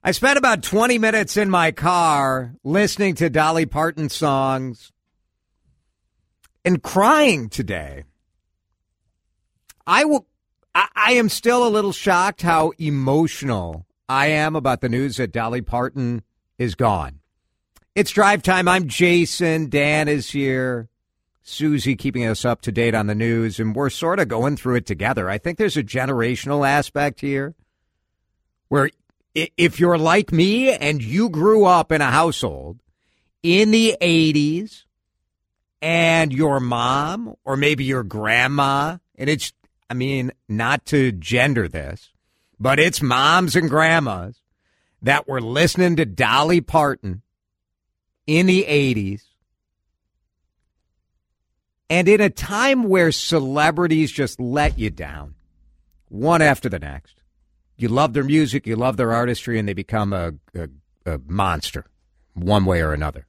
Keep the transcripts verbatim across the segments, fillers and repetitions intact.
I spent about twenty minutes in my car listening to Dolly Parton songs and crying today. I will. I, I am still a little shocked how emotional I am about the news that Dolly Parton is gone. It's drive time. I'm Jason. Dan is here. Susie keeping us up to date on the news, and we're sort of going through it together. I think there's a generational aspect here where if you're like me and you grew up in a household in the eighties and your mom or maybe your grandma, and it's, I mean, not to gender this, but it's moms and grandmas that were listening to Dolly Parton in the eighties. And in a time where celebrities just let you down, one after the next. You love their music, you love their artistry, and they become a, a, a monster one way or another.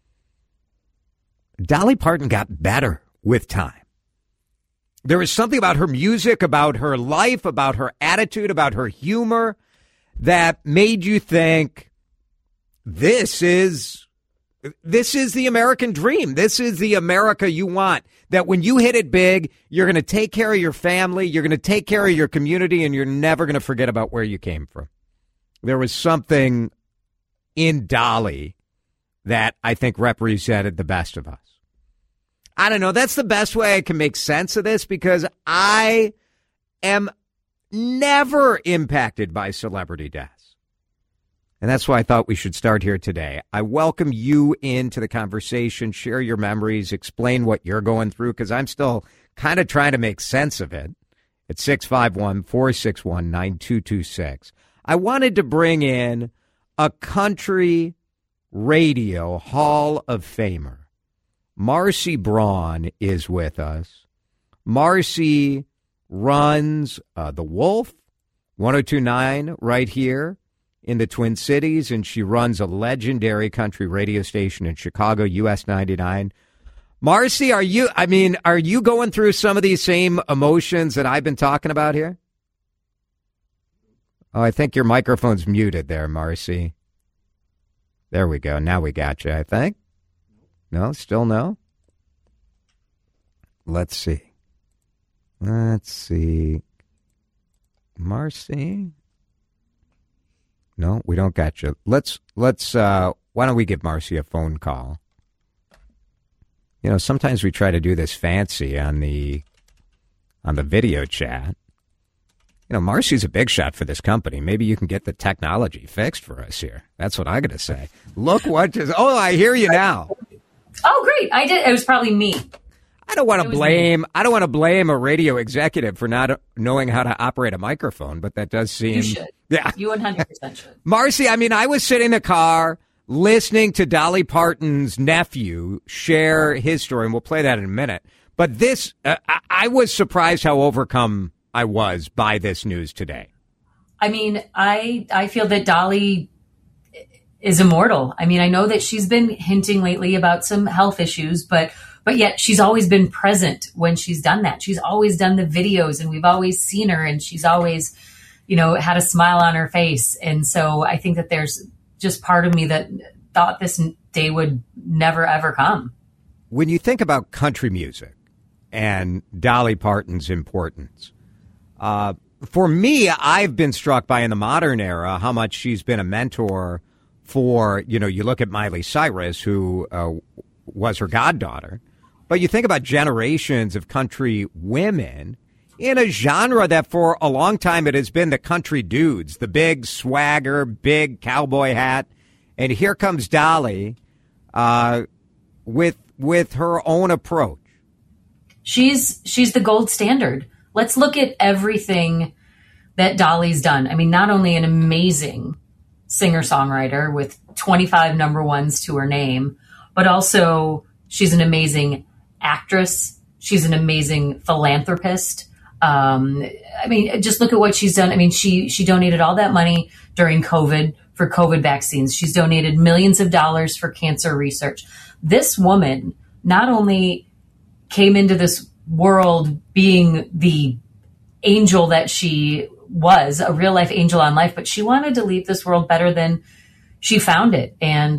Dolly Parton got better with time. There was something about her music, about her life, about her attitude, about her humor that made you think, this is, this is the American dream. This is the America you want. That when you hit it big, you're going to take care of your family, you're going to take care of your community, and you're never going to forget about where you came from. There was something in Dolly that I think represented the best of us. I don't know. That's the best way I can make sense of this because I am never impacted by celebrity deaths. And that's why I thought we should start here today. I welcome you into the conversation, share your memories, explain what you're going through, because I'm still kind of trying to make sense of it. It's six five one, four six one, nine two two six. I wanted to bring in a country radio Hall of Famer. Marcy Braun is with us. Marcy runs uh, The Wolf, one oh two point nine right here in the Twin Cities, and she runs a legendary country radio station in Chicago, U S ninety-nine. Marcy, are you, I mean, are you going through some of these same emotions that I've been talking about here? Oh, I think your microphone's muted there, Marcy. There we go. Now we got you, I think. No, still no? Let's see. Let's see. Marcy? No, we don't got you. Let's, let's, uh, why don't we give Marcy a phone call? You know, sometimes we try to do this fancy on the, on the video chat. You know, Marcy's a big shot for this company. Maybe you can get the technology fixed for us here. That's what I got to say. Look what just, oh, I hear you now. Oh, great. I did. It was probably me. I don't want to blame, me. I don't want to blame a radio executive for not knowing how to operate a microphone, but that does seem. You should. Yeah. You one hundred percent should. Marcy, I mean, I was sitting in the car listening to Dolly Parton's nephew share his story, and we'll play that in a minute. But this, uh, I, I was surprised how overcome I was by this news today. I mean, I I feel that Dolly is immortal. I mean, I know that she's been hinting lately about some health issues, but but yet she's always been present when she's done that. She's always done the videos, and we've always seen her, and she's always, you know, had a smile on her face. And so I think that there's just part of me that thought this day would never, ever come. When you think about country music and Dolly Parton's importance, uh, for me, I've been struck by in the modern era how much she's been a mentor for, you know, you look at Miley Cyrus, who uh, was her goddaughter, but you think about generations of country women in a genre that for a long time it has been the country dudes, the big swagger, big cowboy hat. And here comes Dolly uh, with with her own approach. She's she's the gold standard. Let's look at everything that Dolly's done. I mean, not only an amazing singer-songwriter with twenty-five number ones to her name, but also she's an amazing actress. She's an amazing philanthropist. Um, I mean, just look at what she's done. I mean, she she donated all that money during COVID for COVID vaccines. She's donated millions of dollars for cancer research. This woman not only came into this world being the angel that she was a real life angel on life, but she wanted to leave this world better than she found it. And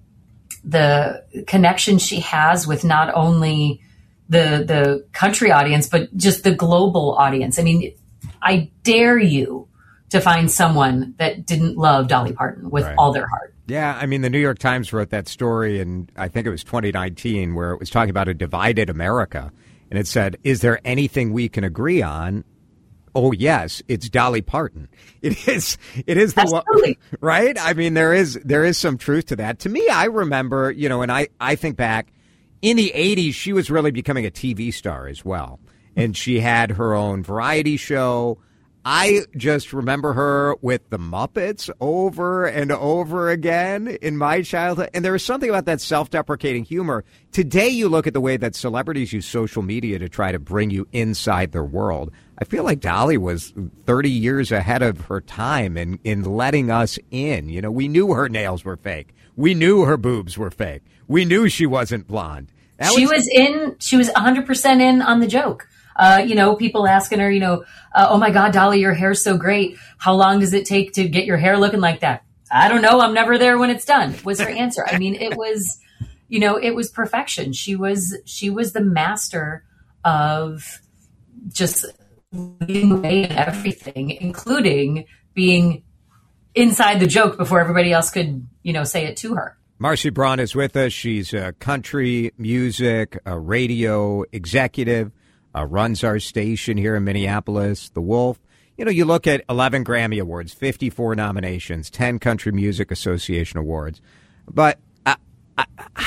the connection she has with not only the the country audience, but just the global audience. I mean, I dare you to find someone that didn't love Dolly Parton with right. all their heart. Yeah, I mean, the New York Times wrote that story in, I think it was twenty nineteen, where it was talking about a divided America. And it said, is there anything we can agree on? Oh, yes, it's Dolly Parton. It is. It is the Absolutely. one, right? I mean, there is there is some truth to that. To me, I remember, you know, and I, I think back in the eighties, she was really becoming a T V star as well. And she had her own variety show. I just remember her with the Muppets over and over again in my childhood. And there was something about that self-deprecating humor. Today, you look at the way that celebrities use social media to try to bring you inside their world. I feel like Dolly was thirty years ahead of her time in, in letting us in. You know, we knew her nails were fake. We knew her boobs were fake. We knew she wasn't blonde. That she was, was in, she was one hundred percent in on the joke. Uh, you know, people asking her, you know, uh, oh my God, Dolly, your hair's so great. How long does it take to get your hair looking like that? I don't know. I'm never there when it's done, was her answer. I mean, it was, you know, it was perfection. She was, she was the master of just leading the way in everything, including being inside the joke before everybody else could, you know, say it to her. Marcy Braun is with us. She's a country music, a radio executive. Uh, runs our station here in Minneapolis, The Wolf. You know, you look at eleven Grammy Awards, fifty-four nominations, ten Country Music Association Awards. But I, I,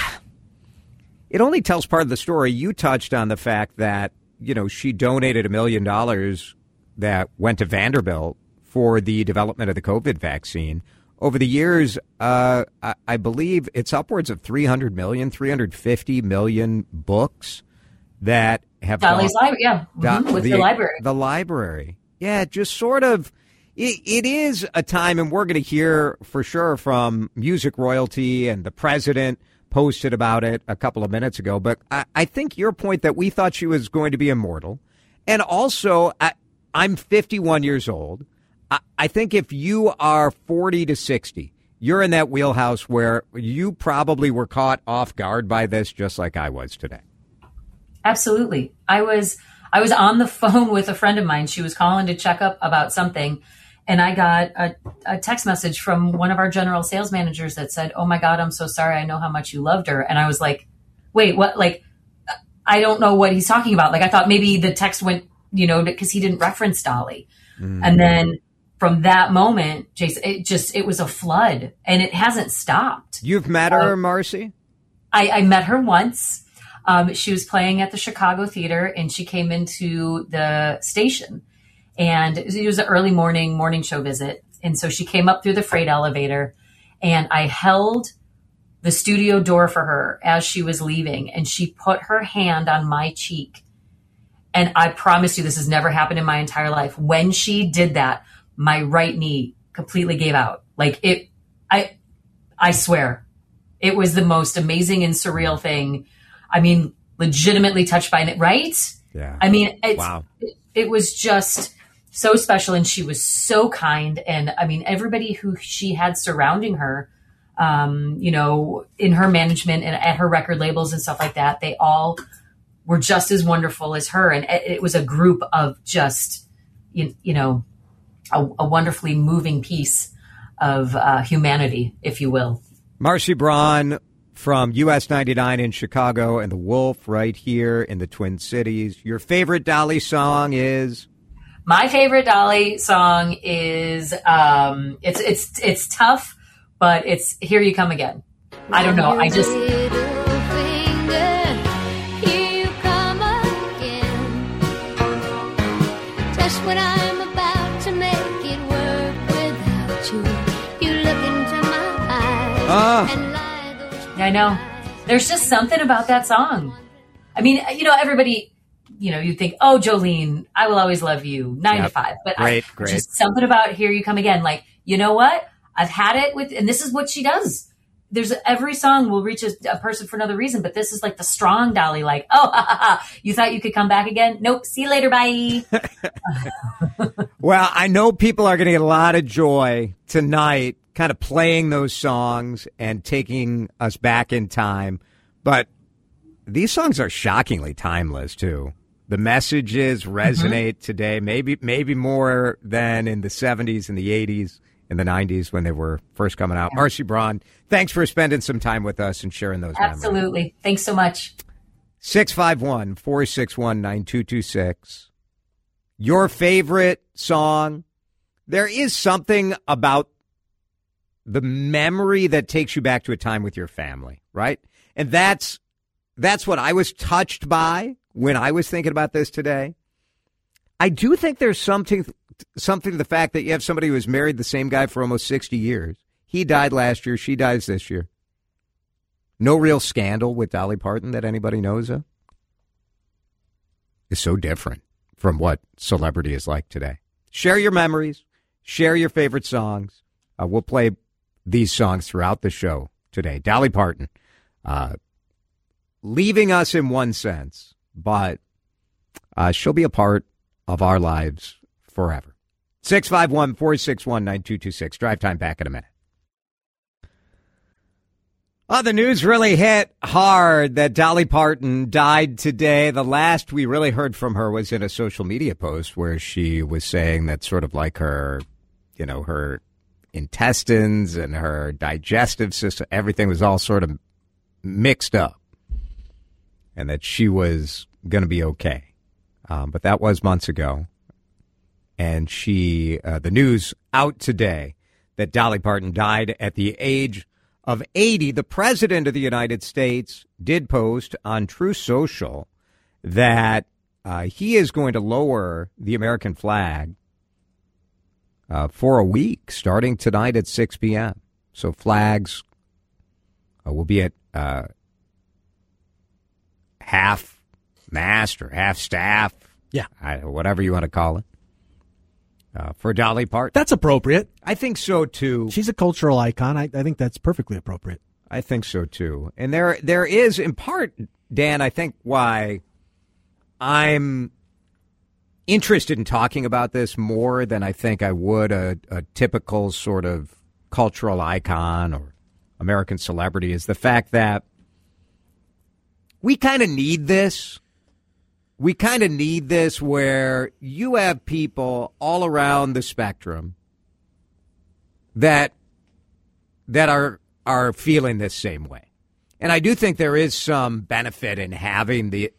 it only tells part of the story. You touched on the fact that, you know, she donated a million dollars that went to Vanderbilt for the development of the COVID vaccine. Over the years, uh, I, I believe it's upwards of three hundred million, three hundred fifty million books that have Dolly's library, yeah, mm-hmm. with the, the library. The library. Yeah, just sort of, it, it is a time, and we're going to hear for sure from music royalty, and the president posted about it a couple of minutes ago. But I, I think your point that we thought she was going to be immortal, and also I, I'm fifty-one years old. I, I think if you are forty to sixty, you're in that wheelhouse where you probably were caught off guard by this, just like I was today. Absolutely. I was I was on the phone with a friend of mine. She was calling to check up about something. And I got a, a text message from one of our general sales managers that said, oh, my God, I'm so sorry. I know how much you loved her. And I was like, wait, what? Like, I don't know what he's talking about. Like, I thought maybe the text went, you know, because he didn't reference Dolly. Mm. And then from that moment, Jason, it just it was a flood, and it hasn't stopped. You've met her, uh, Marcy? I, I met her once. Um, she was playing at the Chicago Theater, and she came into the station, and it was an early morning morning show visit. And so she came up through the freight elevator, and I held the studio door for her as she was leaving, and she put her hand on my cheek. And I promise you, this has never happened in my entire life. When she did that, my right knee completely gave out. Like it, I, I swear it was the most amazing and surreal thing. I mean, legitimately touched by it, right? Yeah. I mean, it's, wow. it, it was just so special. And she was so kind. And I mean, everybody who she had surrounding her, um, you know, in her management and at her record labels and stuff like that, they all were just as wonderful as her. And it, it was a group of just, you, you know, a, a wonderfully moving piece of uh, humanity, if you will. Marcy Braun from U S ninety-nine in Chicago and The Wolf right here in the Twin Cities. Your favorite Dolly song is? My favorite Dolly song is, um, it's, it's, it's tough, but it's Here You Come Again. I don't know. I just... When I'm about to make it work without you, you look into my eyes ah. and lie those Yeah, I know. There's just something about that song. I mean, you know, everybody, you know, you think, oh, Jolene, I Will Always Love You, nine yep. to five. But great, I, great. just something about Here You Come Again. Like, you know what? I've had it with, and this is what she does. there's every song will reach a, a person for another reason, but this is like the strong Dolly, like, oh, ha, ha, ha, you thought you could come back again? Nope. See you later. Bye. Well, I know people are going to get a lot of joy tonight kind of playing those songs and taking us back in time. But these songs are shockingly timeless, too. The messages resonate mm-hmm. today, maybe maybe more than in the seventies and the eighties. In the nineties when they were first coming out. Marcy Braun, thanks for spending some time with us and sharing those memories. Absolutely. Thanks so much. six five one, four six one, nine two two six. Your favorite song? There is something about the memory that takes you back to a time with your family, right? And that's that's what I was touched by when I was thinking about this today. I do think there's something something to the fact that you have somebody who has married the same guy for almost sixty years. He died last year. She dies this year. No real scandal with Dolly Parton that anybody knows of. It's so different from what celebrity is like today. Share your memories. Share your favorite songs. Uh, we'll play these songs throughout the show today. Dolly Parton, uh, leaving us in one sense, but uh, she'll be a part of our lives forever. six five one, four six one, nine two two six. Drive time back in a minute. Oh, the news really hit hard that Dolly Parton died today. The last we really heard from her was in a social media post where she was saying that sort of like her, you know, her intestines and her digestive system, everything was all sort of mixed up and that she was going to be okay. Um, but that was months ago. And she, uh, the news out today that Dolly Parton died at the age of eighty. The president of the United States did post on Truth Social that uh, he is going to lower the American flag uh, for a week starting tonight at six p.m. So flags uh, will be at uh, half mast or half staff. Yeah. I, whatever you want to call it. Uh, for Dolly Parton. That's appropriate. I think so, too. She's a cultural icon. I, I think that's perfectly appropriate. I think so, too. And there, there is, in part, Dan, I think why I'm interested in talking about this more than I think I would a, a typical sort of cultural icon or American celebrity is the fact that we kind of need this. We kind of need this where you have people all around the spectrum that that are are feeling this same way. And I do think there is some benefit in having the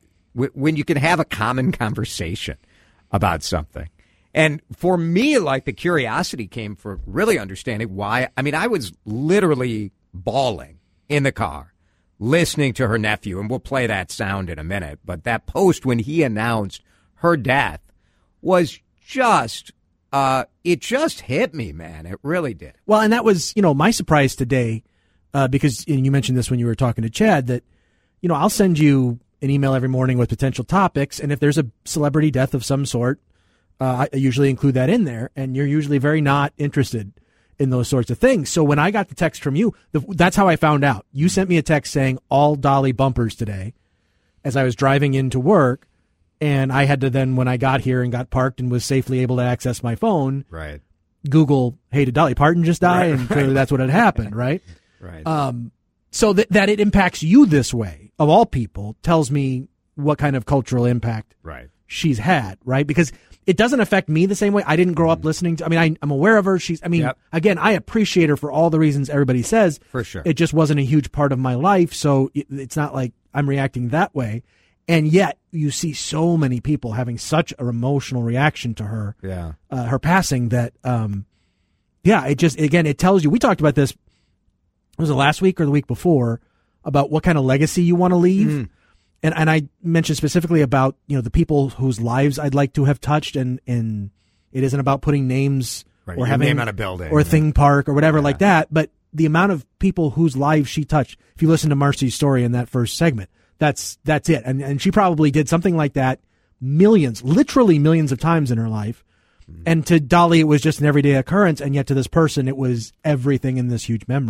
when you can have a common conversation about something. And for me, like, the curiosity came for really understanding why. I mean, I was literally bawling in the car listening to her nephew, and we'll play that sound in a minute. But that post when he announced her death was just, uh, it just hit me, man. It really did. Well, and that was, you know, my surprise today, uh, because and you mentioned this when you were talking to Chad, that, you know, I'll send you an email every morning with potential topics, and if there's a celebrity death of some sort, uh, I usually include that in there, and you're usually very not interested in those sorts of things. So when I got the text from you, the, that's how I found out. You sent me a text saying all Dolly bumpers today as I was driving into work. And I had to then, when I got here and got parked and was safely able to access my phone, right, Google, hey, did Dolly Parton just die? Right, and clearly right. that's what had happened, right? Right. Um, so that, that it impacts you this way, of all people, tells me what kind of cultural impact right. she's had, right? Because it doesn't affect me the same way. I didn't grow up listening to, I mean, I, I'm aware of her. She's, I mean, Yep. again, I appreciate her for all the reasons everybody says. For sure. It just wasn't a huge part of my life. So it, it's not like I'm reacting that way. And yet you see so many people having such an emotional reaction to her, Yeah. uh, her passing that, um, yeah, it just, again, it tells you, we talked about this, was it last week or the week before, about what kind of legacy you want to leave. Mm. And and I mentioned specifically about, you know, the people whose lives I'd like to have touched, and, and it isn't about putting names Right. or Your having name on a building or a yeah. theme park or whatever Yeah. like that, but the amount of people whose lives she touched. If you listen to Marcy's story in that first segment, that's that's it. And and she probably did something like that millions, literally millions of times in her life. Mm. And to Dolly, it was just an everyday occurrence, and yet to this person, it was everything in this huge memory.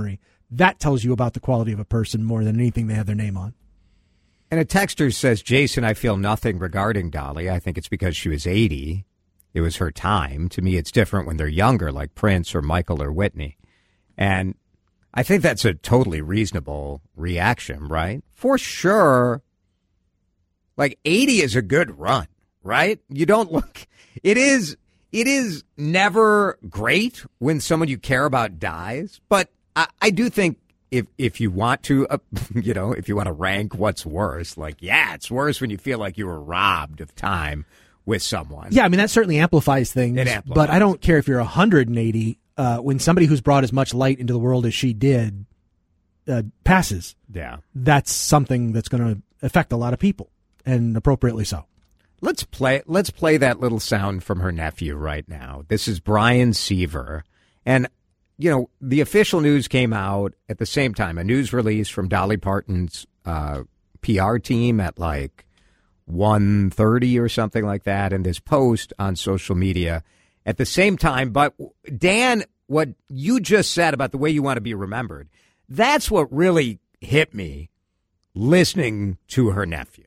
that tells you about the quality of a person more than anything they have their name on. And a texter says, Jason, I feel nothing regarding Dolly. I think it's because she was eighty. It was her time. To me, it's different when they're younger, like Prince or Michael or Whitney. And I think that's a totally reasonable reaction, right? For sure. Like eighty is a good run, right? You don't look, it is, it is never great when someone you care about dies. But I, I do think if, if you want to, uh, you know, if you want to rank what's worse, like, yeah, it's worse when you feel like you were robbed of time with someone. Yeah. I mean, that certainly amplifies things, It amplifies. But I don't care if you're one hundred eighty, uh, when somebody who's brought as much light into the world as she did, uh, passes. Yeah. That's something that's going to affect a lot of people. And appropriately so. Let's play let's play that little sound from her nephew right now. This is Brian Seaver. And, you know, the official news came out at the same time, a news release from Dolly Parton's uh, P R team at like one thirty or something like that, and this post on social media at the same time. But, Dan, what you just said about the way you want to be remembered, that's what really hit me listening to her nephew.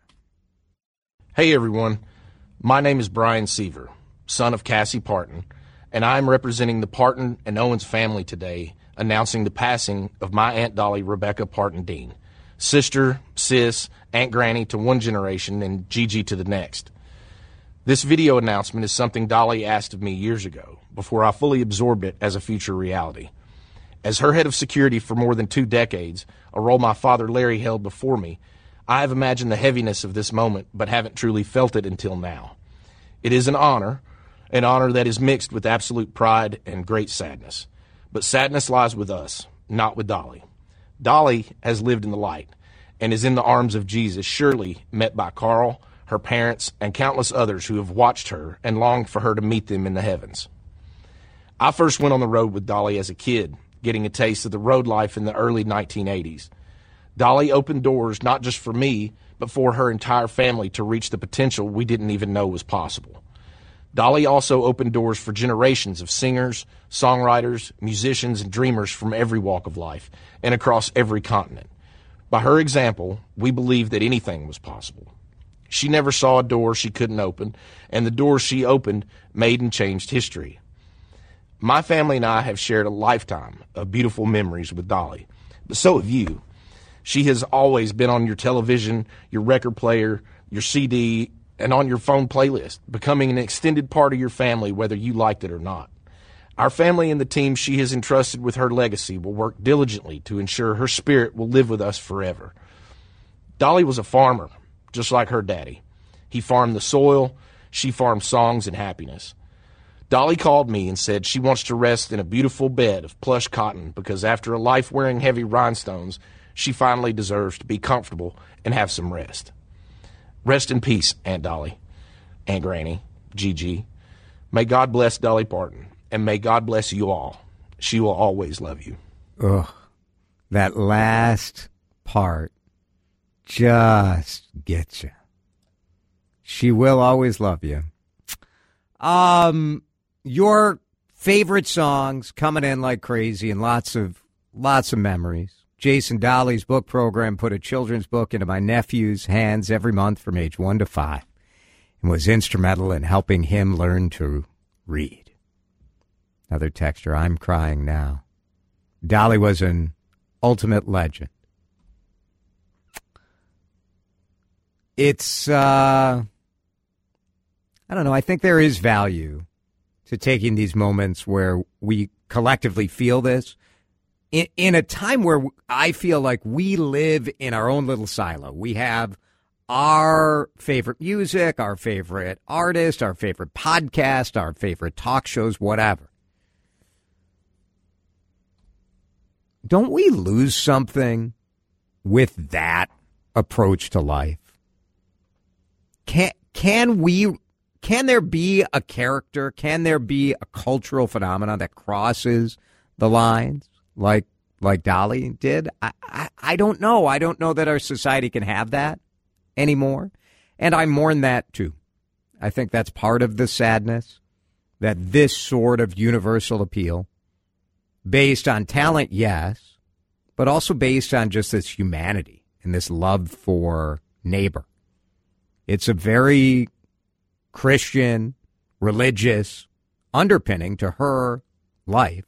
Hey everyone, my name is Brian Seaver, son of Cassie Parton, and I am representing the Parton and Owens family today, announcing the passing of my Aunt Dolly Rebecca Parton Dean, sister, sis, Aunt Granny to one generation and Gigi to the next. This video announcement is something Dolly asked of me years ago, before I fully absorbed it as a future reality. As her head of security for more than two decades, a role my father Larry held before me, I have imagined the heaviness of this moment, but haven't truly felt it until now. It is an honor, an honor that is mixed with absolute pride and great sadness. But sadness lies with us, not with Dolly. Dolly has lived in the light and is in the arms of Jesus, surely met by Carl, her parents, and countless others who have watched her and longed for her to meet them in the heavens. I first went on the road with Dolly as a kid, getting a taste of the road life in the early nineteen eighties. Dolly opened doors not just for me, but for her entire family to reach the potential we didn't even know was possible. Dolly also opened doors for generations of singers, songwriters, musicians, and dreamers from every walk of life and across every continent. By her example, we believed that anything was possible. She never saw a door she couldn't open, and the doors she opened made and changed history. My family and I have shared a lifetime of beautiful memories with Dolly, but so have you. She has always been on your television, your record player, your C D, and on your phone playlist, becoming an extended part of your family whether you liked it or not. Our family and the team she has entrusted with her legacy will work diligently to ensure her spirit will live with us forever. Dolly was a farmer, just like her daddy. He farmed the soil, she farmed songs and happiness. Dolly called me and said she wants to rest in a beautiful bed of plush cotton because after a life wearing heavy rhinestones, she finally deserves to be comfortable and have some rest. Rest in peace, Aunt Dolly, Aunt Granny, Gigi. May God bless Dolly Parton, and may God bless you all. She will always love you. Ugh, that last part just gets you. She will always love you. Um, your favorite songs coming in like crazy and lots of lots of memories. Jason Dolly's book program put a children's book into my nephew's hands every month from age one to five and was instrumental in helping him learn to read. Another texter, I'm crying now. Dolly was an ultimate legend. It's, uh, I don't know, I think there is value to taking these moments where we collectively feel this. In, in a time where I feel like we live in our own little silo. We have our favorite music, our favorite artist, our favorite podcast, our favorite talk shows, whatever. Don't we lose something with that approach to life? Can, can we, can there be a character, can there be a cultural phenomenon that crosses the lines? Like like Dolly did? I, I, I don't know. I don't know that our society can have that anymore. And I mourn that, too. I think that's part of the sadness, that this sort of universal appeal, based on talent, yes, but also based on just this humanity and this love for neighbor. It's a very Christian, religious underpinning to her life.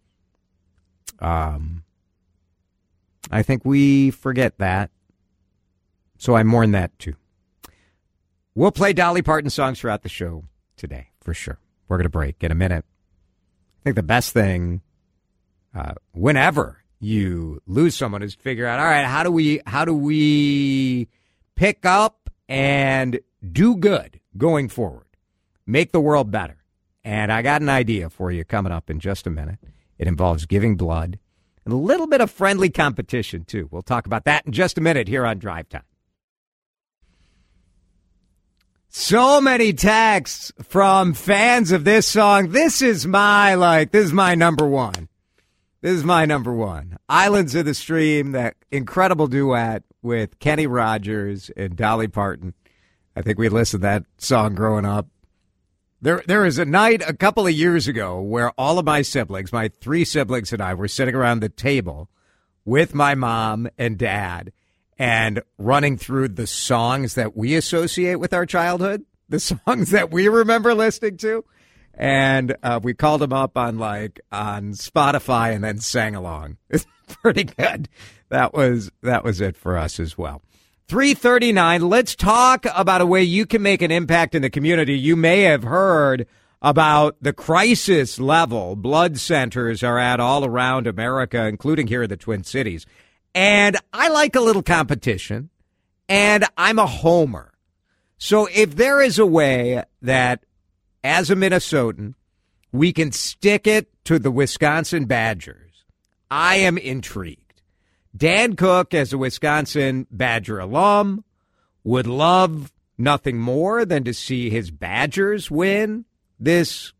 Um, I think we forget that, so I mourn that too. We'll play Dolly Parton songs throughout the show today, for sure. We're going to break in a minute. I think the best thing, uh, whenever you lose someone, is figure out, all right, how do we, how do we pick up and do good going forward? Make the world better. And I got an idea for you coming up in just a minute. It involves giving blood and a little bit of friendly competition, too. We'll talk about that in just a minute here on Drive Time. So many texts from fans of this song. This is my, like, this is my number one. This is my number one. Islands of the Stream, that incredible duet with Kenny Rogers and Dolly Parton. I think we listened to that song growing up. There, there was a night a couple of years ago where all of my siblings, my three siblings and I, were sitting around the table with my mom and dad and running through the songs that we associate with our childhood, the songs that we remember listening to. And uh, we called them up on like on Spotify and then sang along. It's pretty good. That was that was it for us as well. three thirty-nine, let's talk about a way you can make an impact in the community. You may have heard about the crisis level blood centers are at all around America, including here in the Twin Cities. And I like a little competition, and I'm a homer. So if there is a way that, as a Minnesotan, we can stick it to the Wisconsin Badgers, I am intrigued. Dan Cook, as a Wisconsin Badger alum, would love nothing more than to see his Badgers win this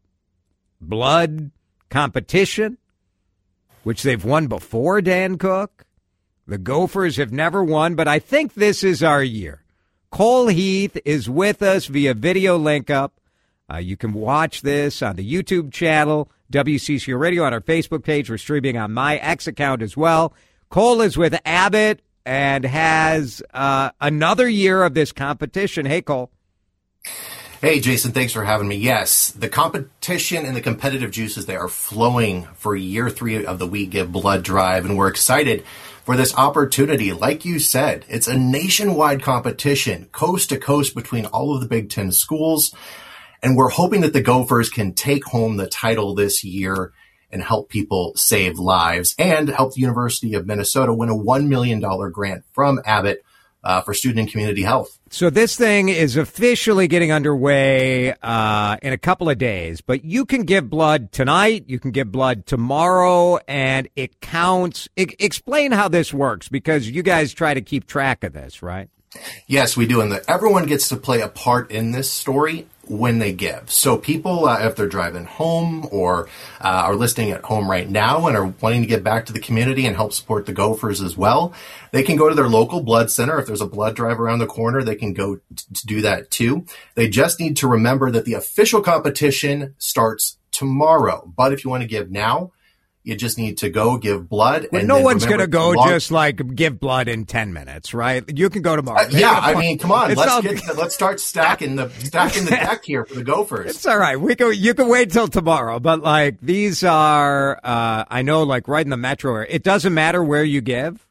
blood competition, which they've won before, Dan Cook. The Gophers have never won, but I think this is our year. Cole Heath is with us via video link up. Uh, you can watch this on the YouTube channel, W C C O Radio, on our Facebook page. We're streaming on my X account as well. Cole is with Abbott and has uh, another year of this competition. Hey, Cole. Hey, Jason, thanks for having me. Yes, the competition and the competitive juices, they are flowing for year three of the We Give Blood Drive, and we're excited for this opportunity. Like you said, it's a nationwide competition, coast to coast between all of the Big Ten schools, and we're hoping that the Gophers can take home the title this year and help people save lives and help the University of Minnesota win a one million dollars grant from Abbott uh, for student and community health. So this thing is officially getting underway uh, in a couple of days, but you can give blood tonight, you can give blood tomorrow, and it counts. I- explain how this works, because you guys try to keep track of this, right? Yes, we do. And the, everyone gets to play a part in this story when they give. So people, uh, if they're driving home or uh, are listening at home right now and are wanting to get back to the community and help support the Gophers as well, they can go to their local blood center. If there's a blood drive around the corner, they can go t- to do that too. They just need to remember that the official competition starts tomorrow. But if you want to give now, you just need to go give blood. Well, and no then one's going to go log- just like give blood in ten minutes, right? You can go tomorrow. Uh, yeah, I mean, come on, It's let's all- get the, let's start stacking the stacking the deck here for the Gophers. It's all right. We can, you can wait till tomorrow, but like these are, uh, I know, like right in the metro area. It doesn't matter where you give.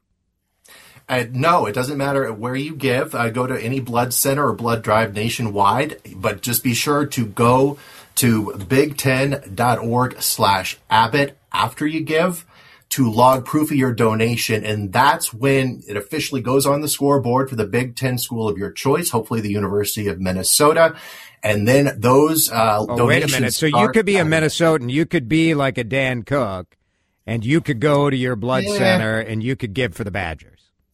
Uh, no, it doesn't matter where you give. Uh, go to any blood center or blood drive nationwide, but just be sure to go to big ten dot org slash Abbott after you give to log proof of your donation. And that's when it officially goes on the scoreboard for the Big Ten school of your choice, hopefully the University of Minnesota. And then those uh, Oh, donations wait a minute. So you start- could be a Minnesotan. You could be like a Dan Cook, and you could go to your blood Yeah. center and you could give for the Badgers.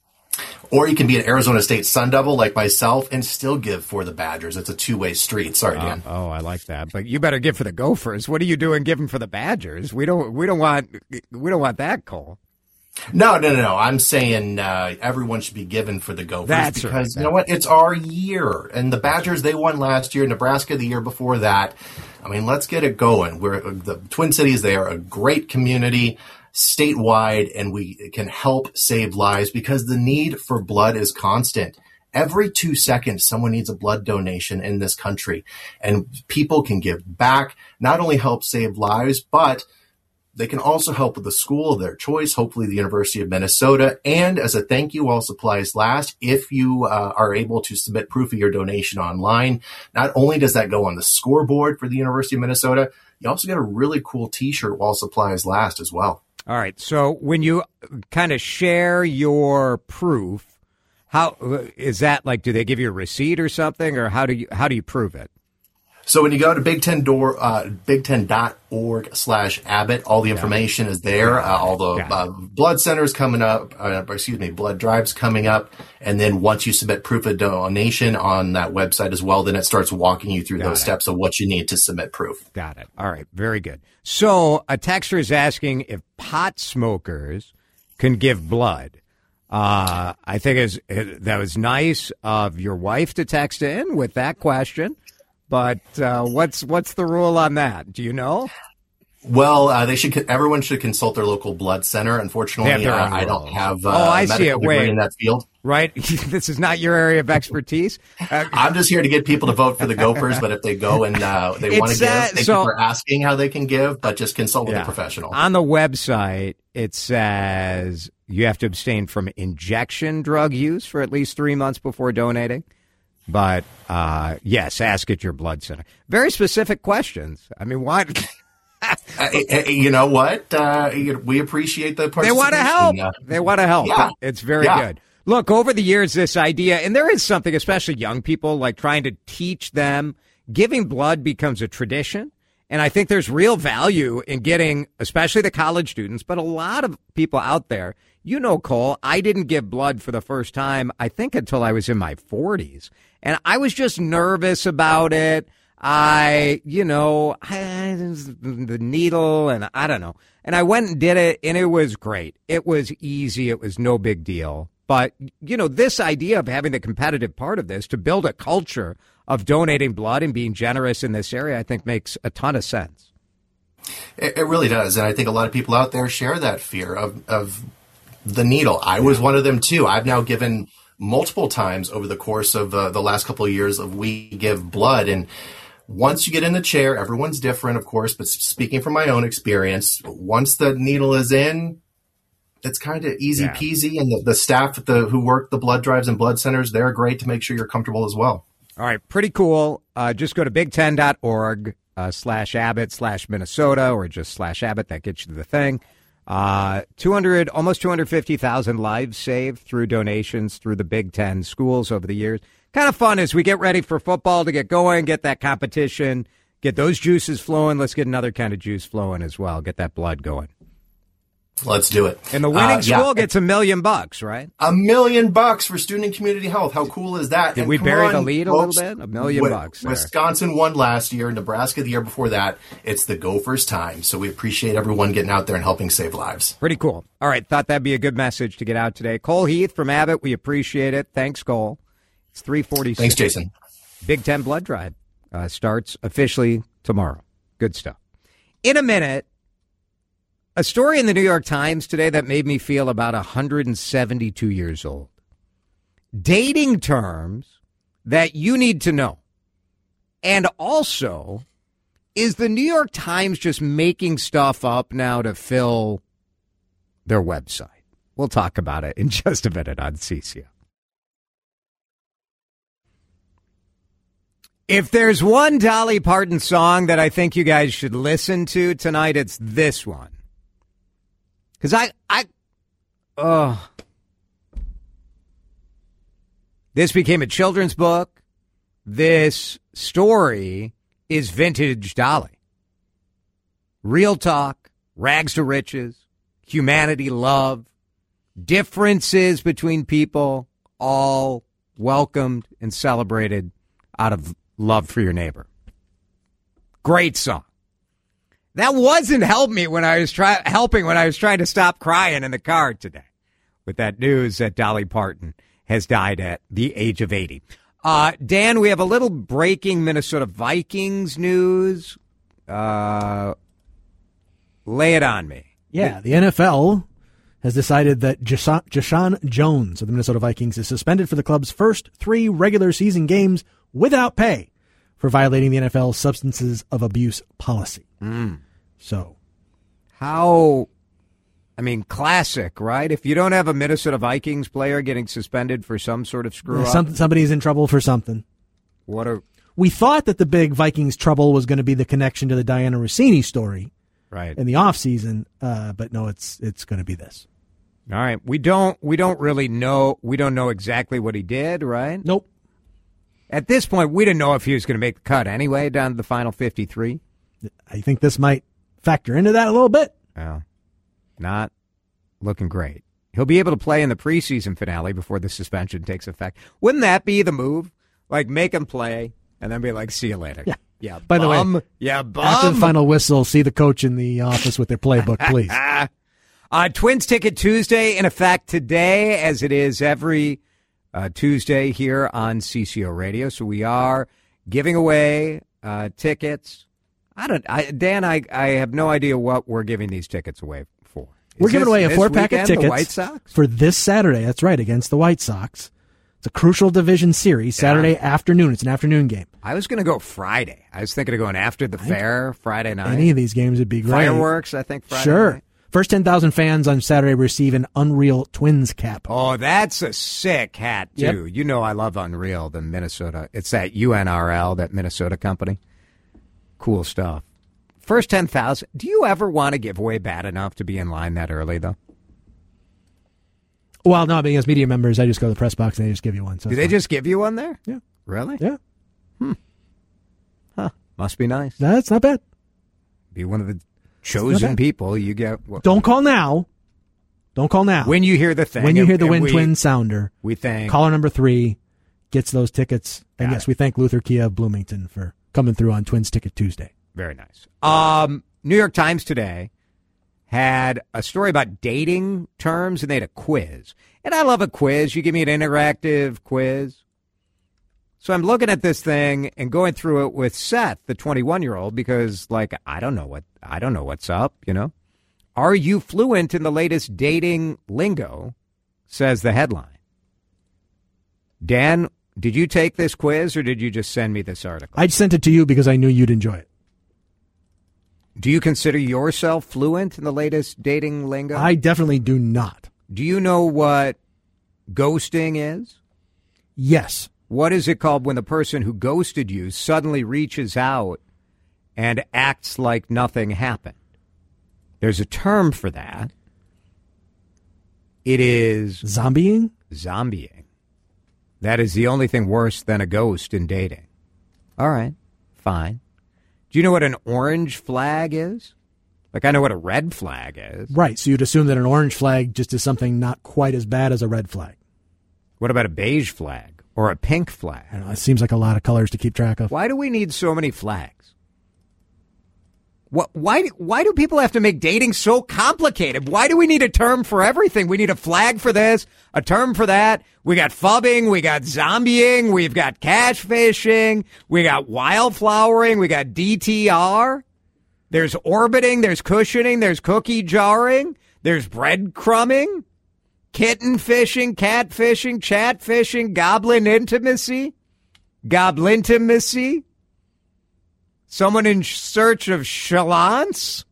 Or you can be an Arizona State Sun Devil like myself and still give for the Badgers. It's a two-way street. Sorry, Dan. Oh, I like that. But you better give for the Gophers. What are you doing giving for the Badgers? We don't. We don't want. We don't want that, Cole. No, no, no, no. I'm saying uh, everyone should be given for the Gophers That's because right. you know what? It's our year, and the Badgers, they won last year. Nebraska the year before that. I mean, let's get it going. We're the Twin Cities. They are a great community. statewide, and we can help save lives because the need for blood is constant. Every two seconds, someone needs a blood donation in this country, and people can give back, not only help save lives, but they can also help with the school of their choice, hopefully the University of Minnesota. And as a thank you while supplies last, if you uh, are able to submit proof of your donation online, not only does that go on the scoreboard for the University of Minnesota, you also get a really cool T-shirt while supplies last as well. All right. So when you kind of share your proof, how is that like? Do they give you a receipt or something, or how do you how do you prove it? So when you go to Big Ten door, uh, big ten dot org slash Abbott, all the information yeah. is there. Uh, all the yeah. uh, blood centers coming up, uh, excuse me, blood drives coming up. And then once you submit proof of donation on that website as well, then it starts walking you through Got those it. steps of what you need to submit proof. Got it. All right. Very good. So a texter is asking if pot smokers can give blood. Uh, I think it's, it, that was nice of your wife to text in with that question. But uh, what's what's the rule on that? Do you know? Well, uh, they should. Everyone should consult their local blood center. Unfortunately, uh, I don't have uh, oh, I a see it. degree Wait. in that field. Right? This is not your area of expertise. Uh, I'm just here to get people to vote for the Gophers. But if they go and uh, they want to give, thank so, you for asking how they can give. But just consult with yeah. a professional. On the website, it says you have to abstain from injection drug use for at least three months before donating. But, uh, yes, ask at your blood center. Very specific questions. I mean, why? uh, you know what? Uh, we appreciate the participation. They want to help. Uh, they want to help. Yeah. It's very yeah. good. Look, over the years, this idea, and there is something, especially young people, like trying to teach them, giving blood becomes a tradition. And I think there's real value in getting, especially the college students, but a lot of people out there. You know, Cole, I didn't give blood for the first time, I think, until I was in my forties. And I was just nervous about it. I, you know, I, the needle and I don't know. And I went and did it, and it was great. It was easy. It was no big deal. But, you know, this idea of having the competitive part of this to build a culture of donating blood and being generous in this area, I think makes a ton of sense. It, it really does. And I think a lot of people out there share that fear of, of the needle. I was one of them, too. I've now given multiple times over the course of uh, the last couple of years of We Give Blood. And once you get in the chair, everyone's different, of course, but speaking from my own experience, once the needle is in, it's kind of easy yeah. peasy. And the, the staff at the, who work the blood drives and blood centers, they're great to make sure you're comfortable as well. All right. Pretty cool. Uh, just go to big ten dot org uh, slash Abbott slash Minnesota or just slash Abbott. That gets you to the thing. Uh, two hundred, almost two hundred fifty thousand lives saved through donations through the Big Ten schools over the years. Kind of fun as we get ready for football to get going, get that competition, get those juices flowing. Let's get another kind of juice flowing as well. Get that blood going. Let's do it. And the winning uh, school yeah. gets a million bucks, right? A million bucks for student and community health. How cool is that? Did and we bury on, the lead folks, a little bit? A million w- bucks. There. Wisconsin won last year. Nebraska the year before that. It's the Gophers' time. So we appreciate everyone getting out there and helping save lives. Pretty cool. All right. Thought that'd be a good message to get out today. Cole Heath from Abbott. We appreciate it. Thanks, Cole. It's three forty-six. Thanks, Jason. Big Ten Blood Drive uh, starts officially tomorrow. Good stuff. In a minute, a story in the New York Times today that made me feel about one hundred seventy-two years old. Dating terms that you need to know. And also, is the New York Times just making stuff up now to fill their website? We'll talk about it in just a minute on C C O. If there's one Dolly Parton song that I think you guys should listen to tonight, it's this one. Because I, I, oh, this became a children's book. This story is vintage Dolly. Real talk, rags to riches, humanity, love, differences between people, all welcomed and celebrated out of love for your neighbor. Great song. That wasn't help me when I was try- helping when I was trying to stop crying in the car today with that news that Dolly Parton has died at the age of eighty. Uh, Dan, we have a little breaking Minnesota Vikings news. Uh, lay it on me. Yeah, the N F L has decided that Jashaun Jashaun Jones of the Minnesota Vikings is suspended for the club's first three regular season games without pay for violating the N F L's substances of abuse policy. Mm. So, how, I mean, classic, right? If you don't have a Minnesota Vikings player getting suspended for some sort of screw yeah, up, some, somebody's in trouble for something. What a We thought that the big Vikings trouble was going to be the connection to the Diana Rossini story, right in the offseason, uh, but no, it's it's going to be this. All right, we don't we don't really know. We don't know exactly what he did, right? Nope. At this point, we didn't know if he was going to make the cut anyway, down to the final fifty-three. I think this might factor into that a little bit. Well, not looking great. He'll be able to play in the preseason finale before the suspension takes effect. Wouldn't that be the move? Like, make him play and then be like, see you later. Yeah. Yeah. By bum. the way, yeah, bum. after the final whistle, see the coach in the office with their playbook, please. uh, Twins Ticket Tuesday in effect today, as it is every uh, Tuesday here on C C O Radio. So we are giving away uh, tickets. I don't, I, Dan. I, I have no idea what we're giving these tickets away for. Is We're giving this, away a this four pack of weekend, the tickets White Sox? for this Saturday. That's right, against the White Sox. It's a crucial division series, Saturday Yeah. afternoon. It's an afternoon game. I was going to go Friday. I was thinking of going after the fair Friday night. Any of these games would be great. Fireworks, I think, Friday Sure. night. First ten thousand fans on Saturday receive an Unreal Twins cap. Oh, that's a sick hat, too. Yep. You know I love Unreal, the Minnesota. It's that U N R L, that Minnesota company. Cool stuff. First ten thousand. Do you ever want to give away bad enough to be in line that early, though? Well, no, being as media members, I just go to the press box and they just give you one. So Do it's they fine. just give you one there? Yeah. Really? Yeah. Huh. Must be nice. That's not bad. Be one of the chosen bad. people. You get. Well, Don't call now. Don't call now. when you hear the thing. When you and- hear the and Win we, Twin sounder, We think. caller number three gets those tickets. And Got yes, it. we thank Luther Kia of Bloomington for coming through on Twins Ticket Tuesday. Very nice. Um, New York Times today had a story about dating terms, and they had a quiz. And I love a quiz. You give me an interactive quiz. So I'm looking at this thing and going through it with Seth, the twenty-one-year-old, because, like, I don't know what I don't know what's up, you know. Are you fluent in the latest dating lingo? Says the headline. Dan, did you take this quiz or did you just send me this article? I sent it to you because I knew you'd enjoy it. Do you consider yourself fluent in the latest dating lingo? I definitely do not. Do you know what ghosting is? Yes. What is it called when the person who ghosted you suddenly reaches out and acts like nothing happened? There's a term for that. It is Zombieing? zombieing. That is the only thing worse than a ghost in dating. All right, fine. Do you know what an orange flag is? Like, I know what a red flag is. Right. So you'd assume that an orange flag just is something not quite as bad as a red flag. What about a beige flag or a pink flag? I don't know. It seems like a lot of colors to keep track of. Why do we need so many flags? What, why, why do people have to make dating so complicated? Why do we need a term for everything? We need a flag for this, a term for that. We got phubbing, we got zombieing, we've got cash fishing, we got wildflowering, we got D T R. There's orbiting, there's cushioning, there's cookie jarring, there's breadcrumbing, kitten fishing, cat fishing, chat fishing, goblin intimacy, goblintimacy. Someone in search of chalance?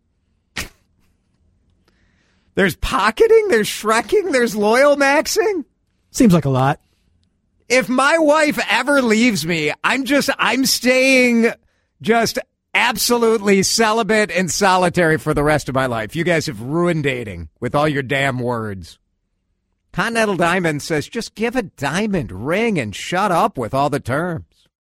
There's pocketing, there's shrekking, there's loyal maxing. Seems like a lot. If my wife ever leaves me, I'm just, I'm staying just absolutely celibate and solitary for the rest of my life. You guys have ruined dating with all your damn words. Continental Diamond says, just give a diamond ring and shut up with all the terms.